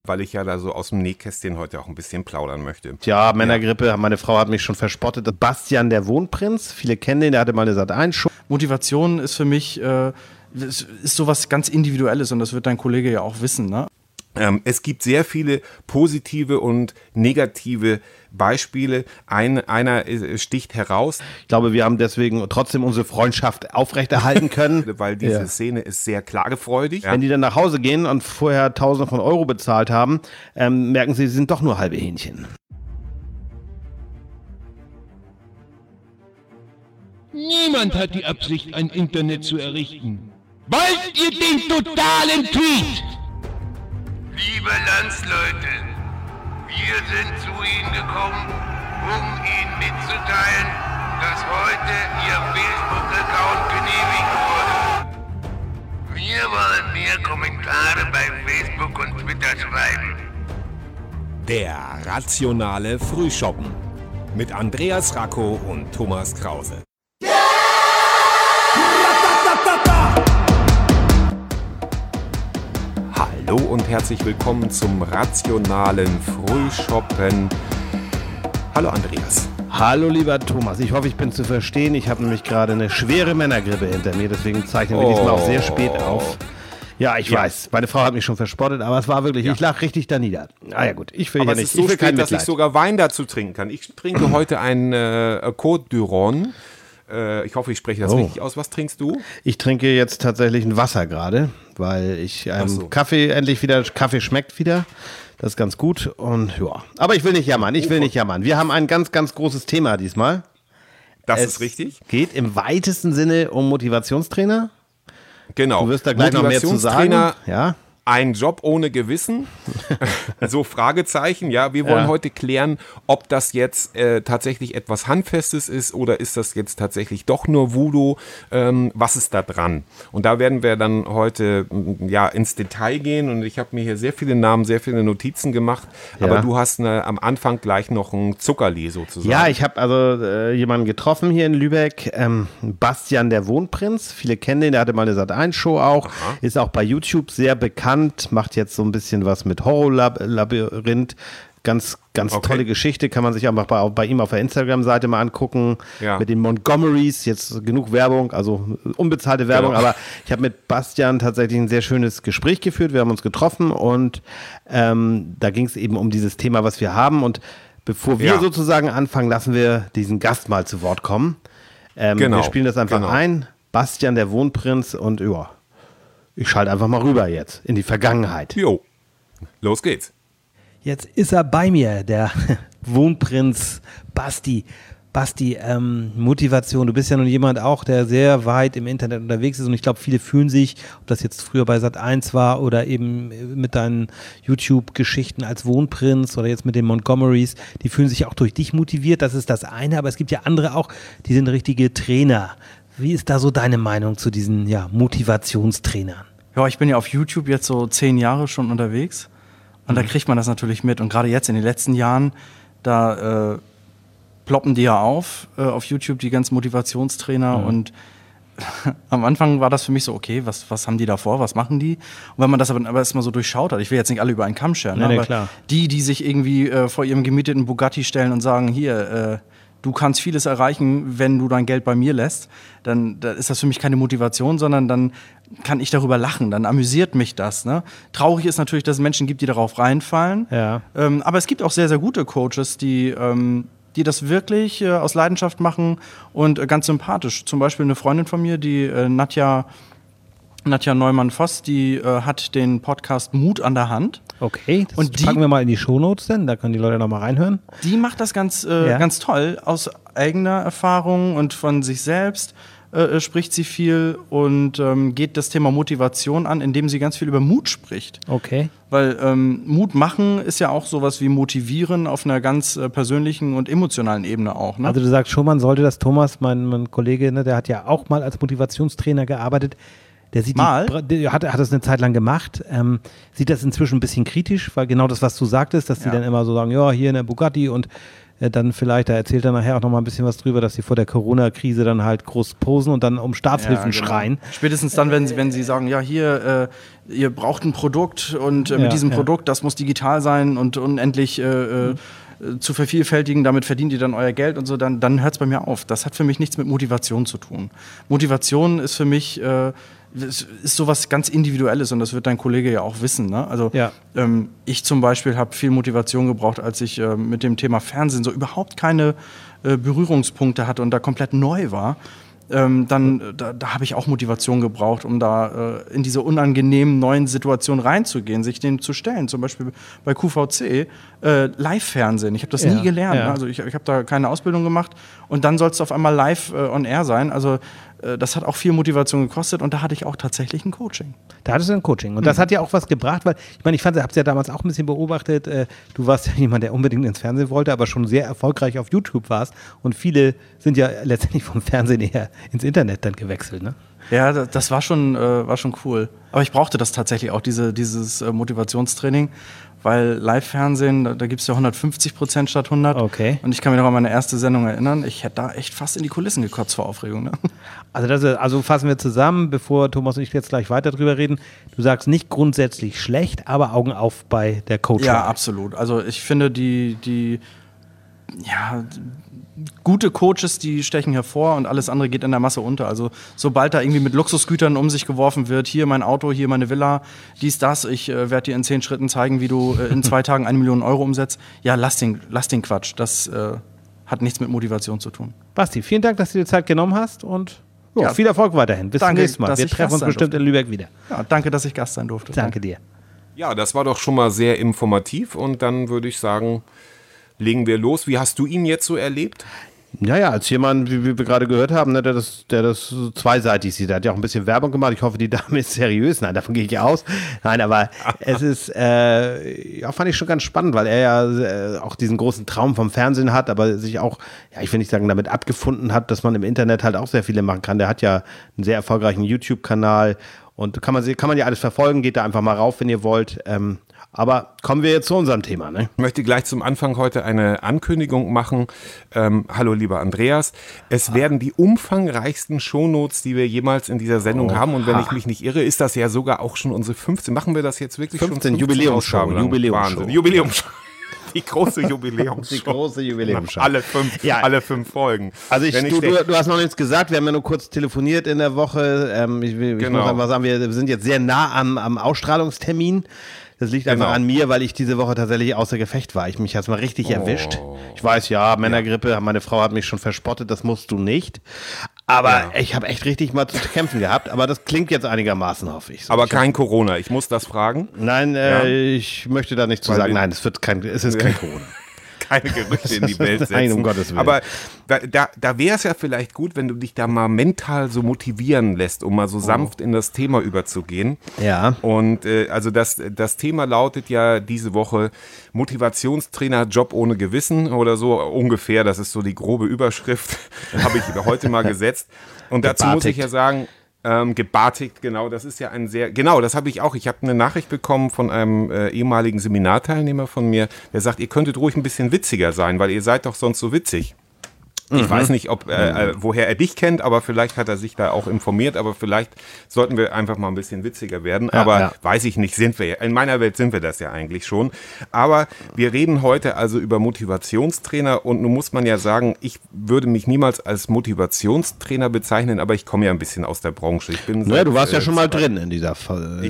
weil ich ja da so aus dem Nähkästchen heute auch ein bisschen plaudern möchte. Ja, Männergrippe, ja. Meine Frau hat mich schon verspottet. Bastian, der Wohnprinz, viele kennen den, der hatte mal eine Sat.1-Show. Motivation ist für mich, ist sowas ganz Individuelles und das wird dein Kollege ja auch wissen, ne? Es gibt sehr viele positive und negative Beispiele. Einer sticht heraus. Ich glaube, wir haben deswegen trotzdem unsere Freundschaft aufrechterhalten können. Weil diese Szene ist sehr klagefreudig. Wenn die dann nach Hause gehen und vorher Tausende von Euro bezahlt haben, merken sie sind doch nur halbe Hähnchen. Niemand hat die Absicht, ein Internet zu errichten. Wollt ihr den totalen Tweet? Liebe Landsleute, wir sind zu Ihnen gekommen, um Ihnen mitzuteilen, dass heute Ihr Facebook-Account genehmigt wurde. Wir wollen mehr Kommentare bei Facebook und Twitter schreiben. Der rationale Frühschoppen mit Andreas Racco und Thomas Krause. Hallo und herzlich willkommen zum rationalen Frühschoppen. Hallo Andreas. Hallo lieber Thomas, ich hoffe, ich bin zu verstehen. Ich habe nämlich gerade eine schwere Männergrippe hinter mir, deswegen zeichnen wir diesmal auch sehr spät auf. Ja, ich weiß, meine Frau hat mich schon verspottet, aber es war wirklich, ich lag richtig da nieder. Ah ja gut, ich will aber ja nicht. Es ist so spät, dass ich sogar Wein dazu trinken kann. Ich trinke heute einen Côte du Rhône. Ich hoffe, ich spreche das richtig aus. Was trinkst du? Ich trinke jetzt tatsächlich ein Wasser gerade, weil ich Kaffee endlich wieder, Kaffee schmeckt wieder. Das ist ganz gut und ja. Aber ich will nicht jammern, Wir haben ein ganz, ganz großes Thema diesmal. Das ist richtig. Es geht im weitesten Sinne um Motivationstrainer. Genau. Du wirst da gleich noch mehr zu sagen. Ja. Ein Job ohne Gewissen, so Fragezeichen, ja, wir wollen heute klären, ob das jetzt tatsächlich etwas Handfestes ist oder ist das jetzt tatsächlich doch nur Voodoo, was ist da dran? Und da werden wir dann heute ins Detail gehen und ich habe mir hier sehr viele Namen, sehr viele Notizen gemacht, aber du hast am Anfang gleich noch ein Zuckerli sozusagen. Ja, ich habe also jemanden getroffen hier in Lübeck, Bastian, der Wohnprinz, viele kennen den, der hatte mal eine Sat.1-Show auch, ist auch bei YouTube sehr bekannt. Macht jetzt so ein bisschen was mit Horrorlabyrinth. Ganz tolle Geschichte, kann man sich einfach bei ihm auf der Instagram-Seite mal angucken. Ja. Mit den Montgomerys, jetzt genug Werbung, also unbezahlte Werbung, aber ich habe mit Bastian tatsächlich ein sehr schönes Gespräch geführt. Wir haben uns getroffen und da ging es eben um dieses Thema, was wir haben. Und bevor wir sozusagen anfangen, lassen wir diesen Gast mal zu Wort kommen. Wir spielen das einfach ein. Bastian, der Wohnprinz und ich schalte einfach mal rüber jetzt in die Vergangenheit. Jo, los geht's. Jetzt ist er bei mir, der Wohnprinz Basti. Basti, Motivation. Du bist ja nun jemand auch, der sehr weit im Internet unterwegs ist und ich glaube, viele fühlen sich, ob das jetzt früher bei Sat.1 war oder eben mit deinen YouTube-Geschichten als Wohnprinz oder jetzt mit den Montgomerys, die fühlen sich auch durch dich motiviert. Das ist das eine, aber es gibt ja andere auch, die sind richtige Trainer. Wie ist da so deine Meinung zu diesen Motivationstrainern? Ja, ich bin ja auf YouTube jetzt so 10 Jahre schon unterwegs und da kriegt man das natürlich mit. Und gerade jetzt in den letzten Jahren, da ploppen die ja auf YouTube, die ganzen Motivationstrainer. Und am Anfang war das für mich so, okay, was haben die da vor, was machen die? Und wenn man das aber erstmal so durchschaut hat, ich will jetzt nicht alle über einen Kamm scheren, aber klar. Die sich irgendwie vor ihrem gemieteten Bugatti stellen und sagen, hier, du kannst vieles erreichen, wenn du dein Geld bei mir lässt, dann ist das für mich keine Motivation, sondern dann kann ich darüber lachen, dann amüsiert mich das. Ne? Traurig ist natürlich, dass es Menschen gibt, die darauf reinfallen, aber es gibt auch sehr, sehr gute Coaches, die das wirklich aus Leidenschaft machen und ganz sympathisch. Zum Beispiel eine Freundin von mir, die Nadja Neumann-Voss, die hat den Podcast Mut an der Hand. Okay, das packen wir mal in die Shownotes denn, da können die Leute nochmal reinhören. Die macht das ganz toll, aus eigener Erfahrung und von sich selbst spricht sie viel und geht das Thema Motivation an, indem sie ganz viel über Mut spricht. Okay. Weil Mut machen ist ja auch sowas wie motivieren auf einer ganz persönlichen und emotionalen Ebene auch. Ne? Also du sagst schon, man sollte das, Thomas, mein Kollege, ne, der hat ja auch mal als Motivationstrainer gearbeitet. Der sieht hat das eine Zeit lang gemacht, sieht das inzwischen ein bisschen kritisch, weil genau das, was du sagtest, dass die dann immer so sagen, ja, hier in der Bugatti und dann vielleicht, da erzählt er nachher auch noch mal ein bisschen was drüber, dass sie vor der Corona-Krise dann halt groß posen und dann um Staatshilfen schreien. Spätestens dann, wenn sie sagen, ja hier, ihr braucht ein Produkt und mit diesem Produkt, das muss digital sein und unendlich zu vervielfältigen, damit verdient ihr dann euer Geld und so, dann hört es bei mir auf. Das hat für mich nichts mit Motivation zu tun. Motivation ist für mich ist sowas ganz Individuelles und das wird dein Kollege ja auch wissen. Ne? Also ich zum Beispiel habe viel Motivation gebraucht, als ich mit dem Thema Fernsehen so überhaupt keine Berührungspunkte hatte und da komplett neu war. Da habe ich auch Motivation gebraucht, um da in diese unangenehmen neuen Situationen reinzugehen, sich denen zu stellen. Zum Beispiel bei QVC Live-Fernsehen. Ich habe das nie gelernt. Ne? Also ich habe da keine Ausbildung gemacht und dann soll es auf einmal live on air sein. Also das hat auch viel Motivation gekostet und da hatte ich auch tatsächlich ein Coaching. Da hattest du ein Coaching und das hat ja auch was gebracht, weil ich meine, ich habe es ja damals auch ein bisschen beobachtet, du warst ja jemand, der unbedingt ins Fernsehen wollte, aber schon sehr erfolgreich auf YouTube warst und viele sind ja letztendlich vom Fernsehen eher ins Internet dann gewechselt, ne? Ja, das war schon cool. Aber ich brauchte das tatsächlich auch, dieses Motivationstraining, weil Live-Fernsehen, da gibt es ja 150% statt 100. Okay. Und ich kann mich noch an meine erste Sendung erinnern, ich hätte da echt fast in die Kulissen gekotzt vor Aufregung. Ne? Also fassen wir zusammen, bevor Thomas und ich jetzt gleich weiter drüber reden. Du sagst nicht grundsätzlich schlecht, aber Augen auf bei der Coaching. Ja, absolut. Also ich finde gute Coaches, die stechen hervor und alles andere geht in der Masse unter. Also sobald da irgendwie mit Luxusgütern um sich geworfen wird, hier mein Auto, hier meine Villa, dies, das, ich werde dir in 10 Schritten zeigen, wie du in 2 Tagen 1 Million Euro umsetzt. Ja, lass den Quatsch. Das hat nichts mit Motivation zu tun. Basti, vielen Dank, dass du dir Zeit genommen hast und viel Erfolg weiterhin. Bis zum nächsten Mal. Wir treffen uns bestimmt in Lübeck wieder. Ja, danke, dass ich Gast sein durfte. Danke dir. Ja, das war doch schon mal sehr informativ und dann würde ich sagen, legen wir los. Wie hast du ihn jetzt so erlebt? Ja, als jemand, wie wir gerade gehört haben, ne, der das so zweiseitig sieht. Der hat ja auch ein bisschen Werbung gemacht. Ich hoffe, die Dame ist seriös. Nein, davon gehe ich aus. Nein, aber es ist, fand ich schon ganz spannend, weil er ja auch diesen großen Traum vom Fernsehen hat, aber sich auch, ich will nicht sagen, damit abgefunden hat, dass man im Internet halt auch sehr viele machen kann. Der hat ja einen sehr erfolgreichen YouTube-Kanal und kann man ja alles verfolgen. Geht da einfach mal rauf, wenn ihr wollt. Aber kommen wir jetzt zu unserem Thema. Ne? Ich möchte gleich zum Anfang heute eine Ankündigung machen. Hallo lieber Andreas, es werden die umfangreichsten Shownotes, die wir jemals in dieser Sendung haben. Und wenn ich mich nicht irre, ist das ja sogar auch schon unsere 15. Machen wir das jetzt wirklich 15 schon? Jubiläumsshow. Jubiläumsshow. Die große Jubiläumsshow. Alle 5 Folgen. Also du hast noch nichts gesagt, wir haben ja nur kurz telefoniert in der Woche. Ich muss einfach sagen, wir sind jetzt sehr nah am Ausstrahlungstermin. Das liegt einfach an mir, weil ich diese Woche tatsächlich außer Gefecht war. Mich hat es mal richtig erwischt. Ich weiß, Männergrippe, meine Frau hat mich schon verspottet, das musst du nicht. Aber ich habe echt richtig mal zu kämpfen gehabt. Aber das klingt jetzt einigermaßen, hoffe ich. So, aber kein Corona, ich muss das fragen. Nein, ich möchte da nicht zu sagen. Nein, es ist kein Corona. Keine Gerüchte in die Welt setzen. Nein, um Gottes Willen. Aber da wäre es ja vielleicht gut, wenn du dich da mal mental so motivieren lässt, um mal so sanft in das Thema überzugehen. Ja. Und also das Thema lautet ja diese Woche Motivationstrainer, Job ohne Gewissen oder so ungefähr. Das ist so die grobe Überschrift, habe ich heute mal gesetzt. Und dazu muss ich ja sagen, gebartigt, genau, das ist ja das habe ich auch. Ich habe eine Nachricht bekommen von einem ehemaligen Seminarteilnehmer von mir, der sagt, ihr könntet ruhig ein bisschen witziger sein, weil ihr seid doch sonst so witzig. Ich weiß nicht, woher er dich kennt, aber vielleicht hat er sich da auch informiert, aber vielleicht sollten wir einfach mal ein bisschen witziger werden. Weiß ich nicht, sind wir ja. In meiner Welt sind wir das ja eigentlich schon. Aber wir reden heute also über Motivationstrainer und nun muss man ja sagen, ich würde mich niemals als Motivationstrainer bezeichnen, aber ich komme ja ein bisschen aus der Branche. Ich bin du warst ja schon mal drin in dieser Blase,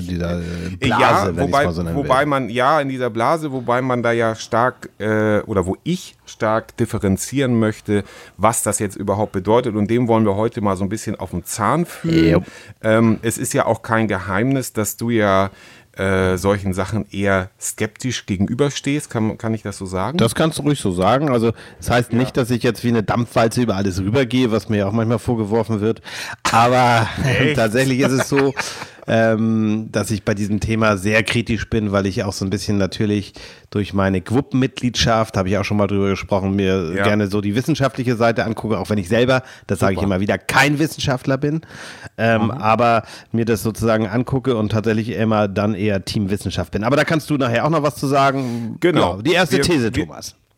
wobei man in dieser Blase, wobei man da ja stark oder wo ich stark differenzieren möchte, was das jetzt überhaupt bedeutet und dem wollen wir heute mal so ein bisschen auf den Zahn fühlen. Es ist ja auch kein Geheimnis, dass du ja solchen Sachen eher skeptisch gegenüberstehst. Kann ich das so sagen? Das kannst du ruhig so sagen. Also das heißt nicht, dass ich jetzt wie eine Dampfwalze über alles rübergehe, was mir ja auch manchmal vorgeworfen wird. Aber tatsächlich ist es so, dass ich bei diesem Thema sehr kritisch bin, weil ich auch so ein bisschen natürlich durch meine GWUP-Mitgliedschaft, habe ich auch schon mal drüber gesprochen, mir gerne so die wissenschaftliche Seite angucke, auch wenn ich selber, das sage ich immer wieder, kein Wissenschaftler bin, aber mir das sozusagen angucke und tatsächlich immer dann eher Team Wissenschaft bin. Aber da kannst du nachher auch noch was zu sagen. Genau. Die erste These, Thomas.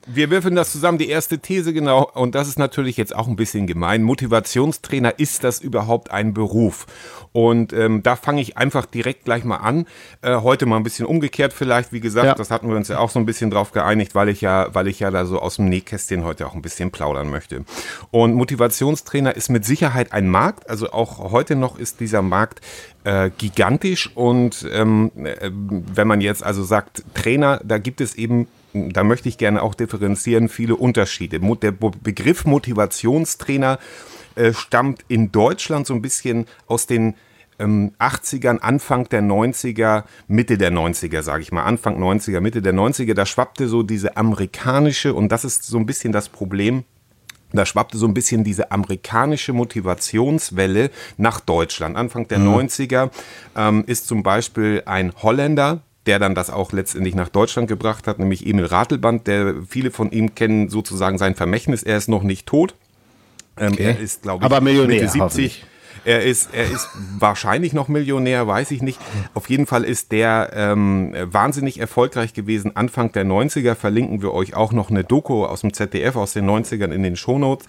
Wir würfeln das zusammen, die erste These, genau. Und das ist natürlich jetzt auch ein bisschen gemein. Motivationstrainer, ist das überhaupt ein Beruf? Und da fange ich einfach direkt gleich mal an. Heute mal ein bisschen umgekehrt vielleicht, wie gesagt, das hatten wir uns ja auch so ein bisschen drauf geeinigt, weil ich ja da so aus dem Nähkästchen heute auch ein bisschen plaudern möchte. Und Motivationstrainer ist mit Sicherheit ein Markt, also auch heute noch ist dieser Markt gigantisch und wenn man jetzt also sagt Trainer, da gibt es eben, da möchte ich gerne auch differenzieren, viele Unterschiede. Der Begriff Motivationstrainer stammt in Deutschland so ein bisschen aus den 80ern, Anfang der 90er, Mitte der 90er, sage ich mal, Anfang 90er, Mitte der 90er, da schwappte so diese amerikanische, und das ist so ein bisschen das Problem, da schwappte so ein bisschen diese amerikanische Motivationswelle nach Deutschland. Anfang der 90er ist zum Beispiel ein Holländer, der dann das auch letztendlich nach Deutschland gebracht hat, nämlich Emil Ratelband, der viele von ihm kennen sozusagen sein Vermächtnis, er ist noch nicht tot. Er ist, glaube ich, aber Millionär, Mitte 70. Er ist wahrscheinlich noch Millionär, weiß ich nicht. Auf jeden Fall ist der wahnsinnig erfolgreich gewesen. Anfang der 90er verlinken wir euch auch noch eine Doku aus dem ZDF aus den 90ern in den Shownotes.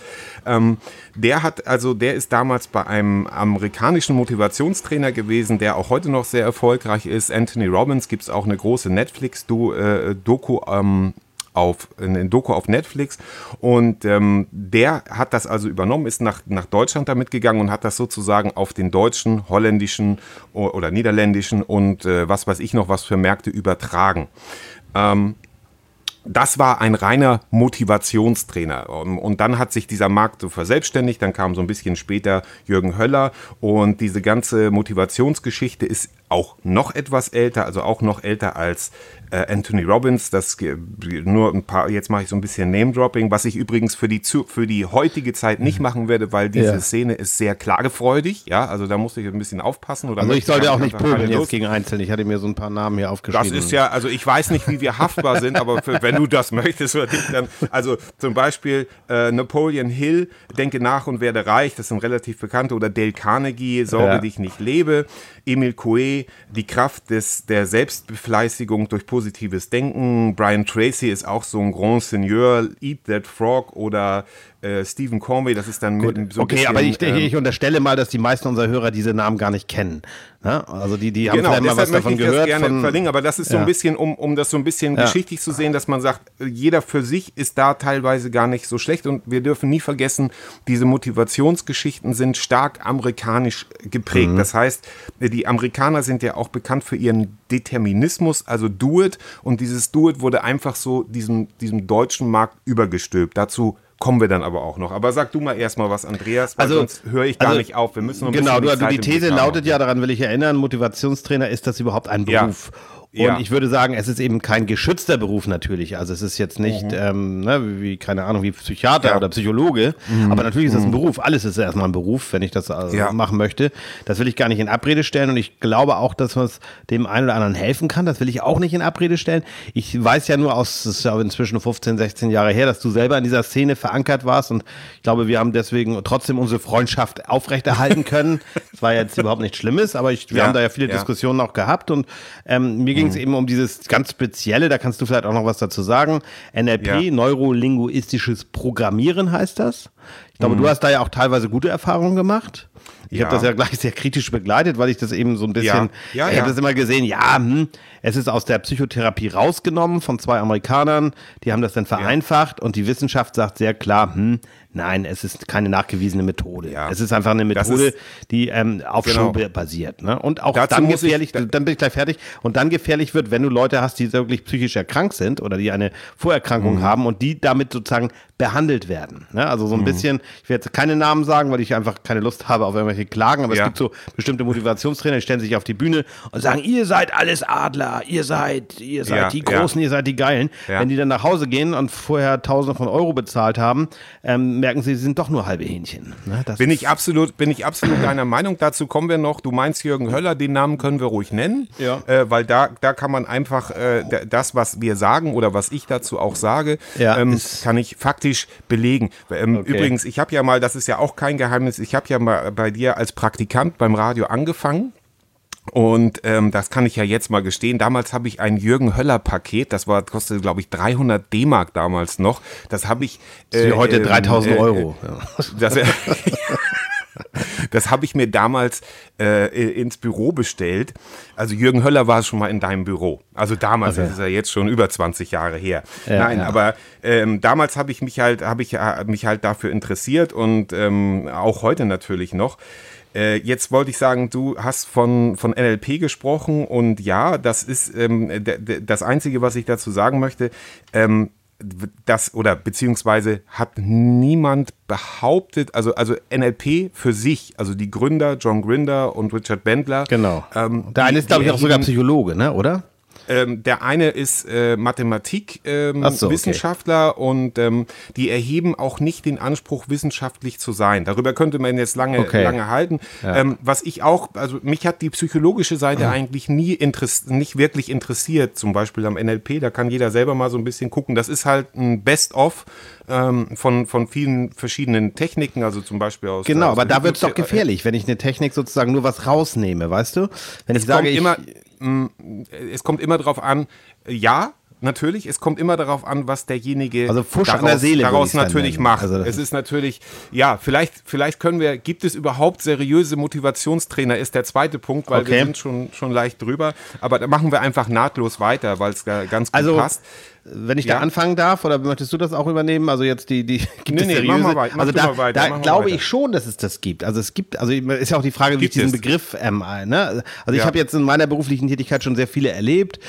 Der ist damals bei einem amerikanischen Motivationstrainer gewesen, der auch heute noch sehr erfolgreich ist. Anthony Robbins, gibt's auch eine große Netflix-Doku auf Netflix und der hat das also übernommen, ist nach Deutschland damit gegangen und hat das sozusagen auf den deutschen, holländischen oder niederländischen und was weiß ich noch was für Märkte übertragen. Das war ein reiner Motivationstrainer und dann hat sich dieser Markt so verselbstständigt, dann kam so ein bisschen später Jürgen Höller und diese ganze Motivationsgeschichte ist auch noch etwas älter, also auch noch älter als Anthony Robbins, das nur ein paar, jetzt mache ich so ein bisschen Name-Dropping, was ich übrigens für die heutige Zeit nicht machen werde, weil diese Szene ist sehr klagefreudig, ja, also da musste ich ein bisschen aufpassen. Oder also ich sollte auch nicht pöbeln jetzt gegen Einzelne, ich hatte mir so ein paar Namen hier aufgeschrieben. Das ist ja, also ich weiß nicht, wie wir haftbar sind, aber wenn du das möchtest oder dich dann, also zum Beispiel Napoleon Hill, Denke nach und werde reich, das sind relativ bekannte, oder Dale Carnegie, Sorge dich nicht lebe, Emil Coué, die Kraft der Selbstbefleißigung durch positives Denken. Brian Tracy ist auch so ein Grand Seigneur, Eat That Frog oder Stephen Conway, das ist dann mit so ein bisschen... Okay, aber ich unterstelle mal, dass die meisten unserer Hörer diese Namen gar nicht kennen. Ne? Also die haben vielleicht mal was davon gehört. Genau, gerne verlinken, aber das ist so ein bisschen, um das so ein bisschen geschichtlich zu sehen, dass man sagt, jeder für sich ist da teilweise gar nicht so schlecht und wir dürfen nie vergessen, diese Motivationsgeschichten sind stark amerikanisch geprägt. Das heißt, die Amerikaner sind ja auch bekannt für ihren Determinismus, also Do It, und dieses Do It wurde einfach so diesem deutschen Markt übergestülpt. Dazu kommen wir dann aber auch noch. Aber sag du mal erstmal was, Andreas, weil sonst höre ich gar nicht auf. Wir müssen noch ein bisschen die These lautet ja, daran will ich erinnern, Motivationstrainer, ist das überhaupt ein Beruf? Und ich würde sagen, es ist eben kein geschützter Beruf natürlich. Also es ist jetzt nicht, wie Psychiater oder Psychologe, aber natürlich ist das ein Beruf. Alles ist erstmal ein Beruf, wenn ich das machen möchte. Das will ich gar nicht in Abrede stellen und ich glaube auch, dass man dem einen oder anderen helfen kann. Das will ich auch nicht in Abrede stellen. Ich weiß ja nur das ist ja inzwischen 15, 16 Jahre her, dass du selber in dieser Szene verankert warst und ich glaube, wir haben deswegen trotzdem unsere Freundschaft aufrechterhalten können. Das war jetzt überhaupt nichts Schlimmes, aber wir haben da ja viele Diskussionen auch gehabt und mir ging es eben um dieses ganz Spezielle, da kannst du vielleicht auch noch was dazu sagen. NLP, Neurolinguistisches Programmieren heißt das. Ich glaube, du hast da ja auch teilweise gute Erfahrungen gemacht. Ich habe das ja gleich sehr kritisch begleitet, weil ich das eben so ein bisschen, ich habe das immer gesehen, es ist aus der Psychotherapie rausgenommen von 2 Amerikanern, die haben das dann vereinfacht und die Wissenschaft sagt sehr klar, nein, es ist keine nachgewiesene Methode. Ja. Es ist einfach eine Methode, die auf Show basiert. Ne? Und auch dazu dann gefährlich, dann bin ich gleich fertig, und dann gefährlich wird, wenn du Leute hast, die wirklich psychisch erkrankt sind oder die eine Vorerkrankung haben und die damit sozusagen behandelt werden. Ne? Also so ein bisschen, ich werde jetzt keine Namen sagen, weil ich einfach keine Lust habe auf irgendwelche Klagen, aber es gibt so bestimmte Motivationstrainer, die stellen sich auf die Bühne und sagen, ihr seid alles Adler, ihr seid die Großen, ihr seid die Geilen. Ja. Wenn die dann nach Hause gehen und vorher Tausende von Euro bezahlt haben, merken sie sind doch nur halbe Hähnchen. Ne? Bin ich absolut deiner Meinung. Dazu kommen wir noch. Du meinst Jürgen Höller, den Namen können wir ruhig nennen, weil da kann man einfach das, was wir sagen oder was ich dazu auch sage, kann ich faktisch belegen. Übrigens, ich habe ja mal, das ist ja auch kein Geheimnis, ich habe ja mal bei dir als Praktikant beim Radio angefangen. Und das kann ich ja jetzt mal gestehen. Damals habe ich ein Jürgen Höller-Paket, kostete, glaube ich, 300 D-Mark damals noch. Das habe ich... heute 3.000 Euro. Das habe ich mir damals ins Büro bestellt. Also Jürgen Höller war schon mal in deinem Büro. Also damals, das ist ja jetzt schon über 20 Jahre her. Aber damals habe ich mich halt dafür interessiert und auch heute natürlich noch. Jetzt wollte ich sagen, du hast von NLP gesprochen und ja, das ist das Einzige, was ich dazu sagen möchte. Beziehungsweise hat niemand behauptet, also NLP für sich, also die Gründer, John Grinder und Richard Bandler. Genau. Der eine ist, glaube ich, auch sogar Psychologe, ne, oder? Der eine ist Mathematik-Wissenschaftler und die erheben auch nicht den Anspruch, wissenschaftlich zu sein. Darüber könnte man jetzt lange halten. Ja. Mich hat die psychologische Seite eigentlich nicht wirklich interessiert, zum Beispiel am NLP. Da kann jeder selber mal so ein bisschen gucken. Das ist halt ein Best-of von vielen verschiedenen Techniken, also zum Beispiel aus... Genau, aber da wird es doch gefährlich, wenn ich eine Technik sozusagen nur was rausnehme, weißt du? Wenn ich sage, es kommt immer darauf an, ja, natürlich, es kommt immer darauf an, was derjenige daraus natürlich macht. Also es ist natürlich, ja, vielleicht gibt es überhaupt seriöse Motivationstrainer, ist der zweite Punkt, weil wir sind schon leicht drüber, aber da machen wir einfach nahtlos weiter, weil es ganz gut passt. Wenn ich da anfangen darf, oder möchtest du das auch übernehmen? Also jetzt gibt es seriöse? Mach mal weiter. Also da glaube ich schon, dass es das gibt. Also ist ja auch die Frage, wie ich diesen Begriff ne? Also ich habe jetzt in meiner beruflichen Tätigkeit schon sehr viele erlebt.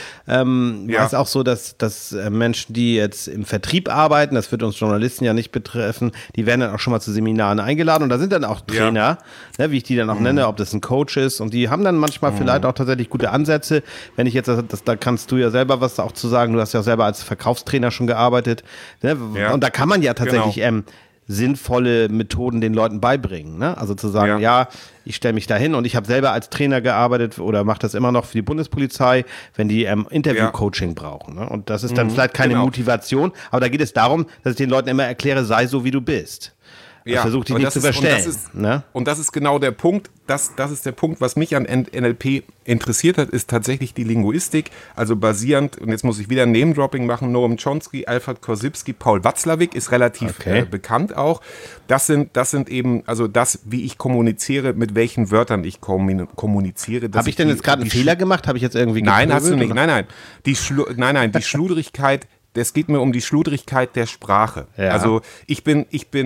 Weiß auch so, dass Menschen, die jetzt im Vertrieb arbeiten, das wird uns Journalisten ja nicht betreffen, die werden dann auch schon mal zu Seminaren eingeladen und da sind dann auch Trainer, ne, wie ich die dann auch nenne, ob das ein Coach ist, und die haben dann manchmal vielleicht auch tatsächlich gute Ansätze. Wenn ich jetzt, da kannst du ja selber was auch zu sagen, du hast ja auch selber als Verkaufstrainer schon gearbeitet, ne? Und da kann man ja tatsächlich sinnvolle Methoden den Leuten beibringen, ne? Also zu sagen, ich stelle mich da hin, und ich habe selber als Trainer gearbeitet oder mache das immer noch für die Bundespolizei, wenn die Interview-Coaching brauchen, ne? Und das ist dann vielleicht keine Motivation, aber da geht es darum, dass ich den Leuten immer erkläre, sei so, wie du bist. Ja, versuch dich nicht zu verstellen. Und das ist genau der Punkt. Das ist der Punkt, was mich an NLP interessiert hat, ist tatsächlich die Linguistik. Also basierend, und jetzt muss ich wieder ein Name-Dropping machen, Noam Chomsky, Alfred Korzybski, Paul Watzlawick ist relativ bekannt auch. Das sind eben, also das, wie ich kommuniziere, mit welchen Wörtern ich kommuniziere. Habe ich denn jetzt gerade einen Fehler gemacht? Habe ich jetzt irgendwie Nein, hast du nicht. Nein. Die Schludrigkeit. Es geht mir um die Schludrigkeit der Sprache. Ja. Also ich bin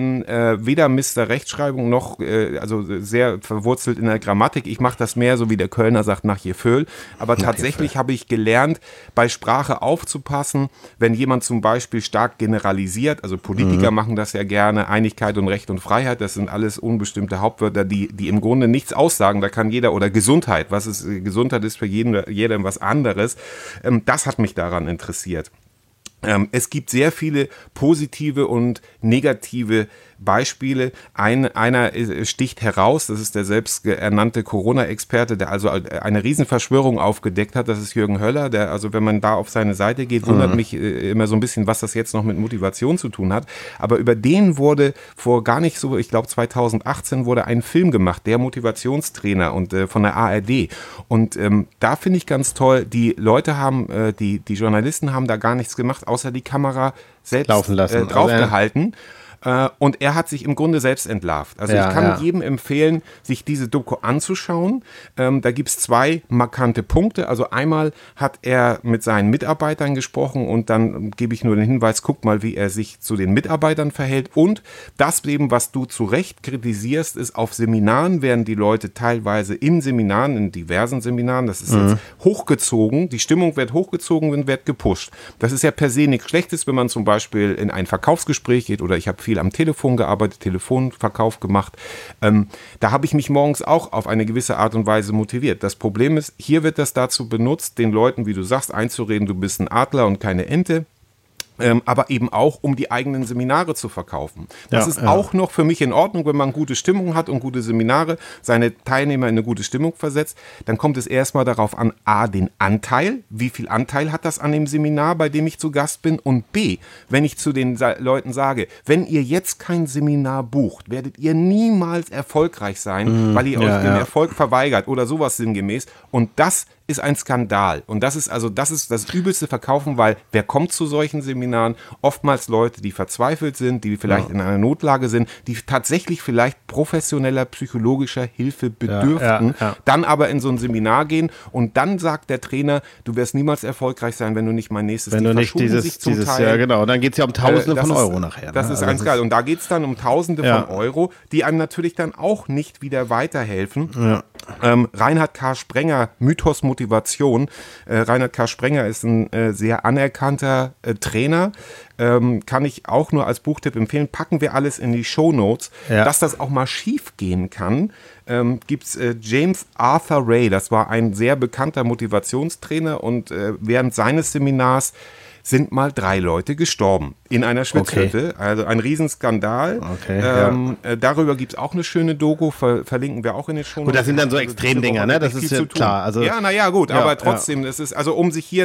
weder Mr. Rechtschreibung noch also sehr verwurzelt in der Grammatik. Ich mache das mehr so, wie der Kölner sagt, nach Gefühl. Aber tatsächlich habe ich gelernt, bei Sprache aufzupassen, wenn jemand zum Beispiel stark generalisiert. Also Politiker machen das ja gerne. Einigkeit und Recht und Freiheit, das sind alles unbestimmte Hauptwörter, die im Grunde nichts aussagen. Da kann jeder, oder Gesundheit. Gesundheit ist für jeden was anderes. Das hat mich daran interessiert. Es gibt sehr viele positive und negative Beispiele. Einer sticht heraus, das ist der selbsternannte Corona-Experte, der also eine Riesenverschwörung aufgedeckt hat. Das ist Jürgen Höller, der, also wenn man da auf seine Seite geht, wundert mich immer so ein bisschen, was das jetzt noch mit Motivation zu tun hat. Aber über den wurde vor gar nicht so, ich glaube 2018 wurde ein Film gemacht, der Motivationstrainer, und von der ARD. Und da finde ich ganz toll, die Leute haben, die Journalisten haben da gar nichts gemacht, außer die Kamera selbst draufgehalten. Und er hat sich im Grunde selbst entlarvt. Also ich kann jedem empfehlen, sich diese Doku anzuschauen. Da gibt es 2 markante Punkte. Also einmal hat er mit seinen Mitarbeitern gesprochen, und dann gebe ich nur den Hinweis, guck mal, wie er sich zu den Mitarbeitern verhält. Und das eben, was du zu Recht kritisierst, ist, auf Seminaren werden die Leute teilweise in diversen Seminaren, das ist jetzt hochgezogen, die Stimmung wird hochgezogen und wird gepusht. Das ist ja per se nichts Schlechtes, wenn man zum Beispiel in ein Verkaufsgespräch geht, oder ich habe viel am Telefon gearbeitet, Telefonverkauf gemacht. Da habe ich mich morgens auch auf eine gewisse Art und Weise motiviert. Das Problem ist, hier wird das dazu benutzt, den Leuten, wie du sagst, einzureden, du bist ein Adler und keine Ente. aber eben auch, um die eigenen Seminare zu verkaufen. Das ist auch noch für mich in Ordnung, wenn man gute Stimmung hat und gute Seminare, seine Teilnehmer in eine gute Stimmung versetzt. Dann kommt es erstmal darauf an, A, den Anteil, wie viel Anteil hat das an dem Seminar, bei dem ich zu Gast bin, und B, wenn ich zu den Leuten sage, wenn ihr jetzt kein Seminar bucht, werdet ihr niemals erfolgreich sein, weil ihr euch den Erfolg verweigert oder sowas sinngemäß, und das ist ein Skandal. Und das ist das übelste Verkaufen, weil wer kommt zu solchen Seminaren? Oftmals Leute, die verzweifelt sind, die vielleicht in einer Notlage sind, die tatsächlich vielleicht professioneller psychologischer Hilfe bedürften, dann aber in so ein Seminar gehen und dann sagt der Trainer, du wirst niemals erfolgreich sein, wenn du nicht mein nächstes, wenn du nicht dieses Teil, ja genau, dann geht es ja um Tausende von Euro nachher. Das ist ganz geil. Und da geht es dann um Tausende von Euro, die einem natürlich dann auch nicht wieder weiterhelfen. Ja. Reinhard K. Sprenger, Mythos Motivation. Reinhard K. Sprenger ist ein sehr anerkannter Trainer. Kann ich auch nur als Buchtipp empfehlen. Packen wir alles in die Shownotes. Dass das auch mal schief gehen kann, gibt es James Arthur Ray. Das war ein sehr bekannter Motivationstrainer und während seines Seminars sind mal 3 Leute gestorben in einer Schwitzhütte. Also ein Riesenskandal. Darüber gibt es auch eine schöne Doku, verlinken wir auch in den Shownotes. Gut, das sind dann so Extremdinger, ne? Das ist ja klar. Also, ja, naja, gut, aber trotzdem, das ist, also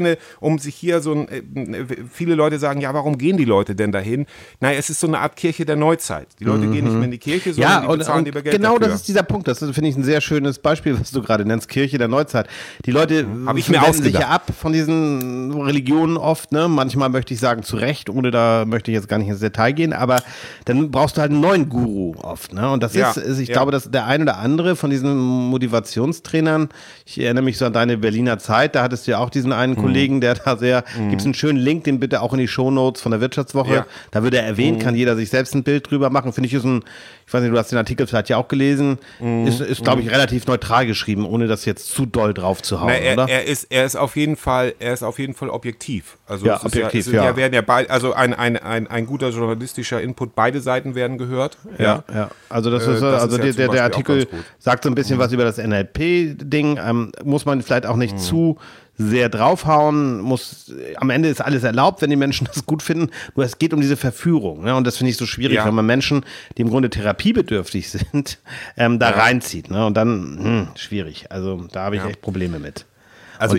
viele Leute sagen, ja, warum gehen die Leute denn dahin? Naja, es ist so eine Art Kirche der Neuzeit. Die Leute gehen nicht mehr in die Kirche, sondern die bezahlen lieber Geld genau dafür. Das ist dieser Punkt. Das finde ich ein sehr schönes Beispiel, was du gerade nennst, Kirche der Neuzeit. Die Leute wenden sich ja ab von diesen Religionen oft, ne? Manchmal möchte ich sagen, zu Recht, ohne da möchte ich jetzt gar nicht ins Detail gehen, aber dann brauchst du halt einen neuen Guru oft, ne? Und das ich glaube, dass der ein oder andere von diesen Motivationstrainern, ich erinnere mich so an deine Berliner Zeit, da hattest du ja auch diesen einen Kollegen, der da gibt es einen schönen Link, den bitte auch in die Shownotes von der Wirtschaftswoche, da wird er erwähnt, kann jeder sich selbst ein Bild drüber machen, finde ich ich weiß nicht, du hast den Artikel vielleicht ja auch gelesen, ist glaube ich, relativ neutral geschrieben, ohne das jetzt zu doll drauf zu hauen, oder? Er ist auf jeden Fall objektiv. Also ja, objektiv, werden ja beide, also ein guter journalistischer Input, beide Seiten werden gehört. Ja. Also das ist der Artikel sagt so ein bisschen was über das NLP-Ding, muss man vielleicht auch nicht zu sehr draufhauen, am Ende ist alles erlaubt, wenn die Menschen das gut finden, nur es geht um diese Verführung, ne? Und das finde ich so schwierig, wenn man Menschen, die im Grunde therapiebedürftig sind, reinzieht, ne? Und dann, schwierig, also da habe ich echt Probleme mit. Also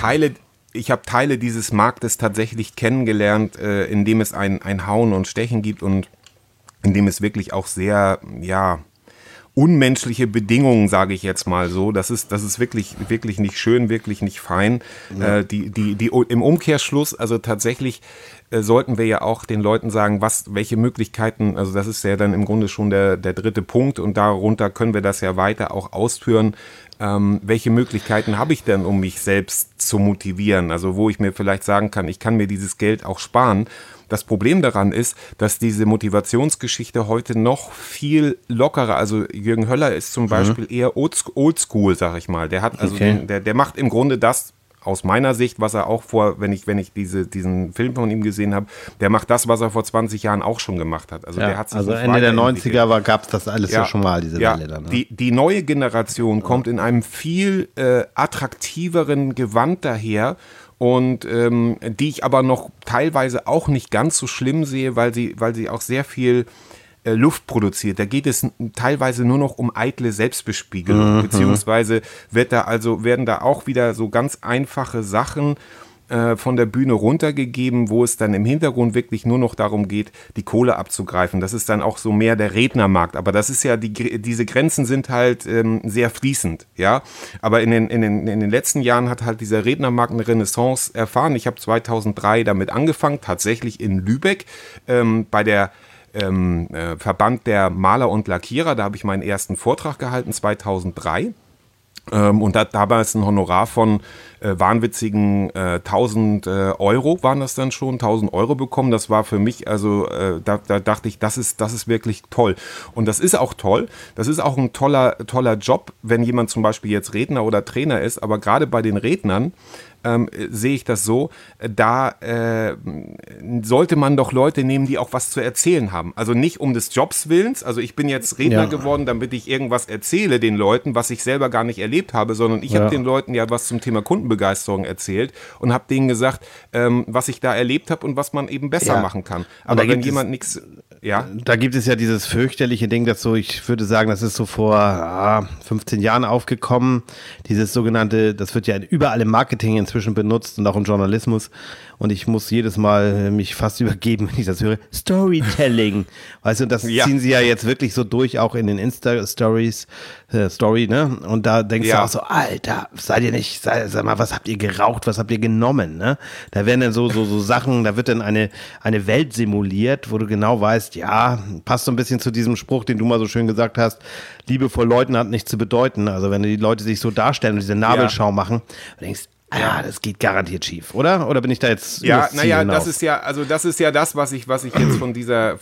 ich habe Teile dieses Marktes tatsächlich kennengelernt, in dem es ein Hauen und Stechen gibt und in dem es wirklich auch sehr, unmenschliche Bedingungen, sage ich jetzt mal so. Das ist wirklich, wirklich nicht schön, wirklich nicht fein. Ja. Im Umkehrschluss, also tatsächlich sollten wir ja auch den Leuten sagen, welche Möglichkeiten, also das ist ja dann im Grunde schon der dritte Punkt und darunter können wir das ja weiter auch ausführen. Welche Möglichkeiten habe ich denn, um mich selbst zu motivieren? Also wo ich mir vielleicht sagen kann, ich kann mir dieses Geld auch sparen. Das Problem daran ist, dass diese Motivationsgeschichte heute noch viel lockerer, also Jürgen Höller ist zum Beispiel eher oldschool, sag ich mal. Der hat also der macht im Grunde das aus meiner Sicht, was er auch wenn ich diesen Film von ihm gesehen habe, der macht das, was er vor 20 Jahren auch schon gemacht hat. Also der hat sich Ende der 90er gab es das alles ja schon mal, diese Welle dann. Ne? Die neue Generation kommt in einem viel attraktiveren Gewand daher und die ich aber noch teilweise auch nicht ganz so schlimm sehe, weil sie auch sehr viel Luft produziert. Da geht es teilweise nur noch um eitle Selbstbespiegelung, beziehungsweise werden da auch wieder so ganz einfache Sachen von der Bühne runtergegeben, wo es dann im Hintergrund wirklich nur noch darum geht, die Kohle abzugreifen. Das ist dann auch so mehr der Rednermarkt. Aber das ist ja, diese Grenzen sind halt sehr fließend, ja. Aber in den letzten Jahren hat halt dieser Rednermarkt eine Renaissance erfahren. Ich habe 2003 damit angefangen, tatsächlich in Lübeck, bei der Verband der Maler und Lackierer, da habe ich meinen ersten Vortrag gehalten, 2003. Und da war es ein Honorar von wahnwitzigen 1.000 Euro waren das dann schon, 1.000 Euro bekommen. Das war für mich, also da dachte ich, das ist wirklich toll. Und das ist auch toll. Das ist auch ein toller Job, wenn jemand zum Beispiel jetzt Redner oder Trainer ist. Aber gerade bei den Rednern sehe ich das so, da sollte man doch Leute nehmen, die auch was zu erzählen haben. Also nicht um des Jobs willens, also ich bin jetzt Redner geworden, damit ich irgendwas erzähle den Leuten, was ich selber gar nicht erlebt habe, sondern ich habe den Leuten ja was zum Thema Kundenbegeisterung erzählt und habe denen gesagt, was ich da erlebt habe und was man eben besser machen kann. Aber wenn jemand nichts... Ja. Da gibt es ja dieses fürchterliche Ding, das so, ich würde sagen, das ist so vor 15 Jahren aufgekommen. Dieses sogenannte, das wird ja überall im Marketing inzwischen benutzt und auch im Journalismus. Und ich muss jedes Mal mich fast übergeben, wenn ich das höre. Storytelling. Weißt du, das ziehen sie ja jetzt wirklich so durch, auch in den Insta-Stories, Story, ne? Und da denkst du auch so, Alter, seid ihr nicht, sag mal, was habt ihr geraucht, was habt ihr genommen, ne? Da werden dann so Sachen, da wird dann eine Welt simuliert, wo du genau weißt, ja, passt so ein bisschen zu diesem Spruch, den du mal so schön gesagt hast, Liebe vor Leuten hat nichts zu bedeuten. Also wenn die Leute sich so darstellen und diese Nabelschau machen, du denkst, das geht garantiert schief, oder? Oder bin ich da jetzt das ist ja das, was ich jetzt von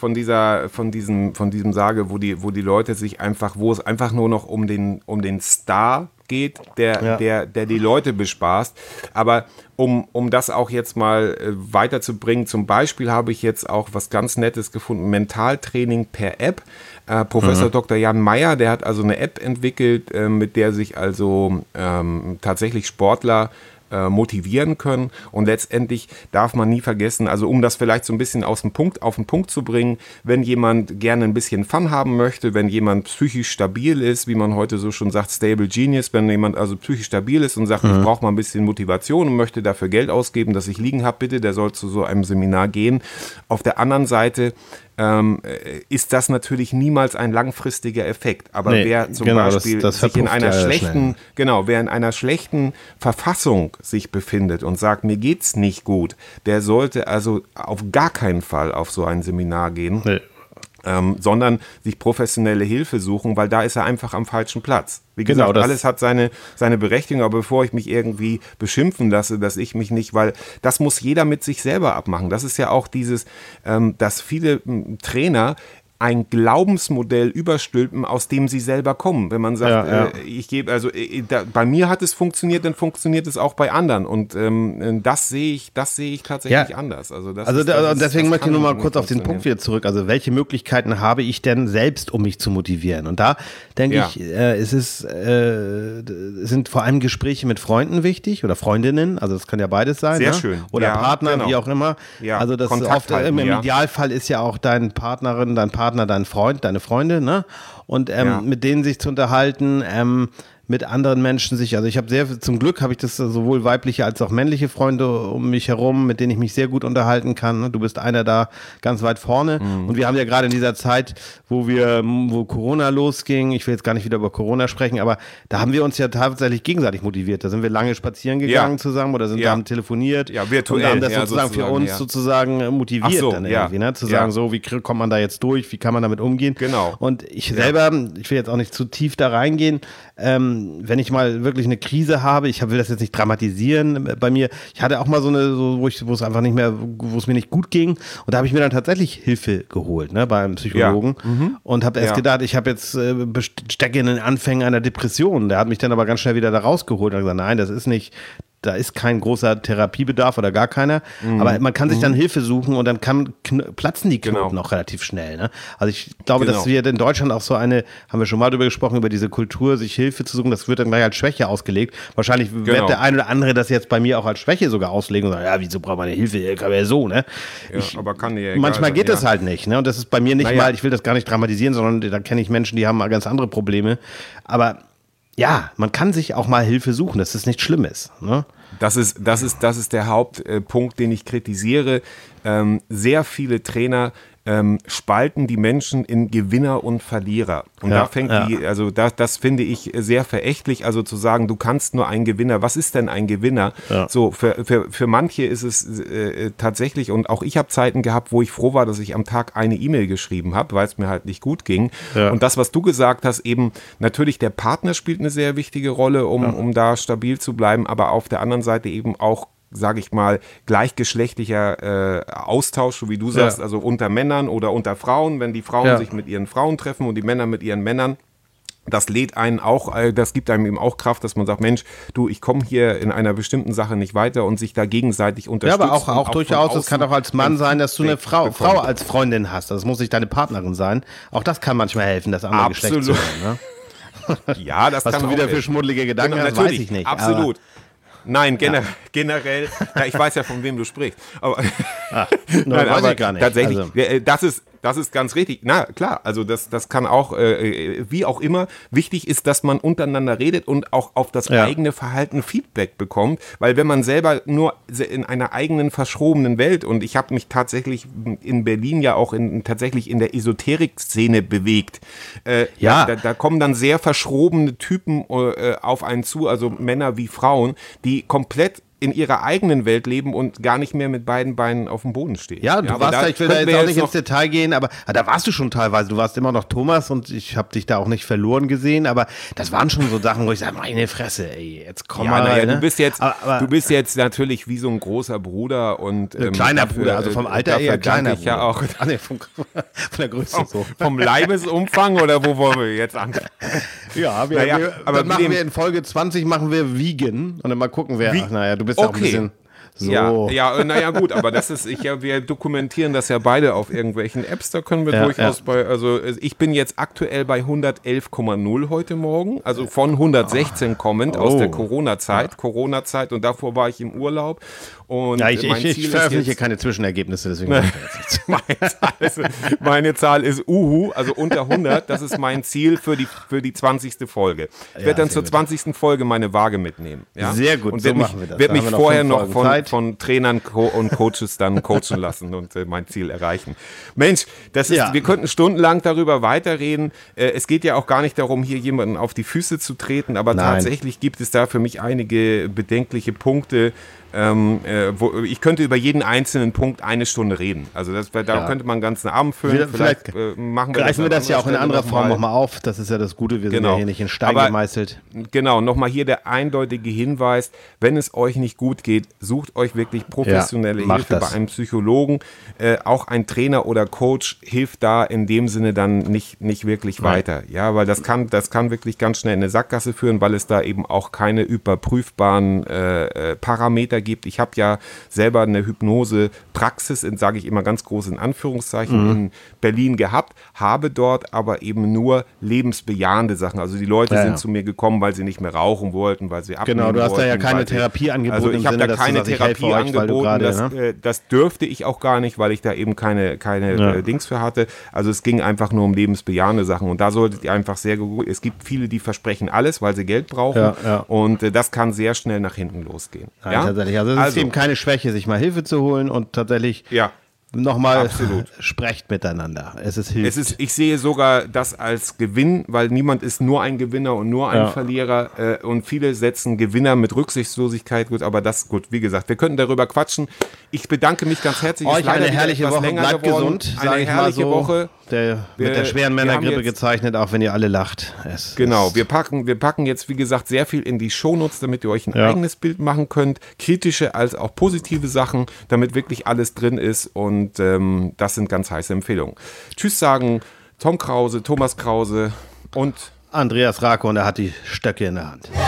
diesem sage, wo die Leute sich einfach, wo es einfach nur noch um den Star geht, der die Leute bespaßt. Aber um das auch jetzt mal weiterzubringen, zum Beispiel habe ich jetzt auch was ganz Nettes gefunden, Mentaltraining per App. Professor Dr. Jan Meyer, der hat also eine App entwickelt, mit der sich also tatsächlich Sportler motivieren können, und letztendlich darf man nie vergessen, also um das vielleicht so ein bisschen auf den Punkt zu bringen, wenn jemand gerne ein bisschen Fun haben möchte, wenn jemand psychisch stabil ist, wie man heute so schon sagt, Stable Genius, wenn jemand also psychisch stabil ist und sagt, ich brauche mal ein bisschen Motivation und möchte dafür Geld ausgeben, das ich liegen habe, bitte, der soll zu so einem Seminar gehen. Auf der anderen Seite ist das natürlich niemals ein langfristiger Effekt. Aber wer zum Beispiel sich in einer wer in einer schlechten Verfassung sich befindet und sagt, mir geht's nicht gut, der sollte also auf gar keinen Fall auf so ein Seminar gehen. Nee. Sondern sich professionelle Hilfe suchen, weil da ist er einfach am falschen Platz. Wie gesagt, alles hat seine Berechtigung, aber bevor ich mich irgendwie beschimpfen lasse, dass ich mich nicht, weil das muss jeder mit sich selber abmachen. Das ist ja auch dieses, dass viele Trainer ein Glaubensmodell überstülpen, aus dem sie selber kommen. Wenn man sagt, ich gebe, also bei mir hat es funktioniert, dann funktioniert es auch bei anderen. Und das sehe ich tatsächlich anders. Also deswegen möchte ich nur mal kurz auf den Punkt wieder zurück. Also welche Möglichkeiten habe ich denn selbst, um mich zu motivieren? Und da denke ich, sind vor allem Gespräche mit Freunden wichtig oder Freundinnen. Also das kann ja beides sein. Sehr schön. Oder Partner, wie auch immer. Ja, also das oft im Idealfall ist ja auch deine Partnerin, dein Partner, dein Freund, deine Freunde, ne? Und mit denen sich zu unterhalten, mit anderen Menschen sich, also ich habe zum Glück habe ich das sowohl weibliche als auch männliche Freunde um mich herum, mit denen ich mich sehr gut unterhalten kann. Ne? Du bist einer da ganz weit vorne. Und wir haben ja gerade in dieser Zeit, wo Corona losging, ich will jetzt gar nicht wieder über Corona sprechen, aber da haben wir uns ja tatsächlich gegenseitig motiviert. Da sind wir lange spazieren gegangen zusammen oder haben telefoniert. Ja, virtuell. Und haben das sozusagen für uns sozusagen motiviert dann irgendwie, ne? Zu sagen, so, wie kommt man da jetzt durch, wie kann man damit umgehen? Genau. Und ich selber, ich will jetzt auch nicht zu tief da reingehen, wenn ich mal wirklich eine Krise habe, will das jetzt nicht dramatisieren bei mir, ich hatte auch mal wo es einfach nicht mehr, wo es mir nicht gut ging, und da habe ich mir dann tatsächlich Hilfe geholt, ne, beim Psychologen und habe erst gedacht, ich habe jetzt stecke in den Anfängen einer Depression, der hat mich dann aber ganz schnell wieder da rausgeholt und gesagt, nein, da ist kein großer Therapiebedarf oder gar keiner, aber man kann sich dann Hilfe suchen und dann platzen die Knoten auch relativ schnell. Ne? Also ich glaube, dass wir in Deutschland auch haben wir schon mal drüber gesprochen, über diese Kultur, sich Hilfe zu suchen, das wird dann gleich als Schwäche ausgelegt. Wahrscheinlich wird der ein oder andere das jetzt bei mir auch als Schwäche sogar auslegen und sagen, ja, wieso braucht man eine Hilfe? Kann ja so, ne? Aber kann ja manchmal geht das halt nicht, ne? Und das ist bei mir nicht mal, ich will das gar nicht dramatisieren, sondern da kenne ich Menschen, die haben mal ganz andere Probleme. Aber ja, man kann sich auch mal Hilfe suchen, dass es nicht schlimm ist. Ne? Das ist der Hauptpunkt, den ich kritisiere. Sehr viele Trainer spalten die Menschen in Gewinner und Verlierer. Und das finde ich sehr verächtlich, also zu sagen, du kannst nur ein Gewinner. Was ist denn ein Gewinner? Ja. So, für manche ist es tatsächlich, und auch ich habe Zeiten gehabt, wo ich froh war, dass ich am Tag eine E-Mail geschrieben habe, weil es mir halt nicht gut ging. Ja. Und das, was du gesagt hast, eben natürlich der Partner spielt eine sehr wichtige Rolle, um da stabil zu bleiben, aber auf der anderen Seite eben auch, sage ich mal, gleichgeschlechtlicher Austausch, so wie du sagst, also unter Männern oder unter Frauen, wenn die Frauen sich mit ihren Frauen treffen und die Männer mit ihren Männern. das lädt einen auch, das gibt einem eben auch Kraft, dass man sagt, Mensch, du, ich komme hier in einer bestimmten Sache nicht weiter und sich da gegenseitig unterstützt. Ja, aber auch durchaus, es kann auch als Mann sein, dass du eine Frau als Freundin hast. Das muss nicht deine Partnerin sein. Auch das kann manchmal helfen, das andere Geschlecht zu hören. Ne? Ja, das was kann du auch wieder für schmuddelige Gedanken hast, weiß ich nicht. Absolut. Nein, generell, ja, ich weiß ja, von wem du sprichst. Aber, nein, weiß ich gar nicht. Tatsächlich, also. Das ist ganz richtig. Na klar, also das kann auch, wie auch immer, wichtig ist, dass man untereinander redet und auch auf das eigene Verhalten Feedback bekommt, weil wenn man selber nur in einer eigenen verschrobenen Welt, und ich habe mich tatsächlich in Berlin ja auch tatsächlich in der Esoterik-Szene bewegt, da kommen dann sehr verschrobene Typen auf einen zu, also Männer wie Frauen, die komplett in ihrer eigenen Welt leben und gar nicht mehr mit beiden Beinen auf dem Boden stehen. Ja, du warst da, ich will da jetzt auch nicht ins Detail gehen, aber da warst du schon teilweise, du warst immer noch Thomas und ich habe dich da auch nicht verloren gesehen, aber das waren schon so Sachen, wo ich sage, meine Fresse, ey, jetzt komm mal rein. Du bist jetzt natürlich wie so ein großer Bruder und kleiner Bruder, also vom Alter eher kleiner Bruder. Ja auch. Von der Größe so. Vom Leibesumfang oder wo wollen wir jetzt anfangen? Ja, dann machen wir in Folge 20 machen wir Vegan und dann mal gucken, wer, du bist ja auch ein bisschen so. Ja, naja gut, aber das ist, wir dokumentieren das ja beide auf irgendwelchen Apps, da können wir durchaus also ich bin jetzt aktuell bei 111,0 heute Morgen, also von 116 kommend aus der Corona-Zeit und davor war ich im Urlaub. Und ich veröffentliche keine Zwischenergebnisse, deswegen meine Zahl ist also unter 100, das ist mein Ziel für die 20. Folge. Ich werde dann zur 20. Folge meine Waage mitnehmen. Ja? Sehr gut, und machen wir das. Werde mich vorher noch von Trainern und Coaches dann coachen lassen und mein Ziel erreichen. Mensch, wir könnten stundenlang darüber weiterreden. Es geht ja auch gar nicht darum, hier jemanden auf die Füße zu treten, aber tatsächlich gibt es da für mich einige bedenkliche Punkte. Ich könnte über jeden einzelnen Punkt eine Stunde reden. Also da könnte man einen ganzen Abend füllen. Vielleicht machen wir greifen wir das ja auch in anderer Form nochmal auf. Das ist ja das Gute, wir sind ja hier nicht in Stein gemeißelt. Genau, nochmal hier der eindeutige Hinweis, wenn es euch nicht gut geht, sucht euch wirklich professionelle Hilfe bei einem Psychologen. Auch ein Trainer oder Coach hilft da in dem Sinne dann nicht wirklich weiter. Ja, weil das kann wirklich ganz schnell in eine Sackgasse führen, weil es da eben auch keine überprüfbaren Parameter gibt. Ich habe ja selber eine Hypnose-Praxis, sage ich immer ganz groß in Anführungszeichen, in Berlin gehabt, habe dort aber eben nur lebensbejahende Sachen. Also die Leute sind zu mir gekommen, weil sie nicht mehr rauchen wollten, weil sie abnehmen wollten. Genau, du hast da ja keine Therapie angeboten. Also ich habe da keine Therapie angeboten. Das dürfte ich auch gar nicht, weil ich da eben keine Dings für hatte. Also es ging einfach nur um lebensbejahende Sachen. Und da solltet ihr einfach es gibt viele, die versprechen alles, weil sie Geld brauchen. Und das kann sehr schnell nach hinten losgehen. Tatsächlich. Also es ist eben keine Schwäche, sich mal Hilfe zu holen und tatsächlich nochmal sprecht miteinander. Es ist Hilfe. Ich sehe sogar das als Gewinn, weil niemand ist nur ein Gewinner und nur ein Verlierer und viele setzen Gewinner mit Rücksichtslosigkeit. Gut, aber wie gesagt, wir könnten darüber quatschen. Ich bedanke mich ganz herzlich. Euch eine herrliche Woche, bleibt gesund. Eine herrliche Woche. Mit der schweren Männergrippe gezeichnet, auch wenn ihr alle lacht. Wir packen jetzt, wie gesagt, sehr viel in die Shownotes, damit ihr euch ein eigenes Bild machen könnt. Kritische als auch positive Sachen, damit wirklich alles drin ist. Und das sind ganz heiße Empfehlungen. Tschüss sagen Tom Krause, Thomas Krause und Andreas Rako, und er hat die Stöcke in der Hand.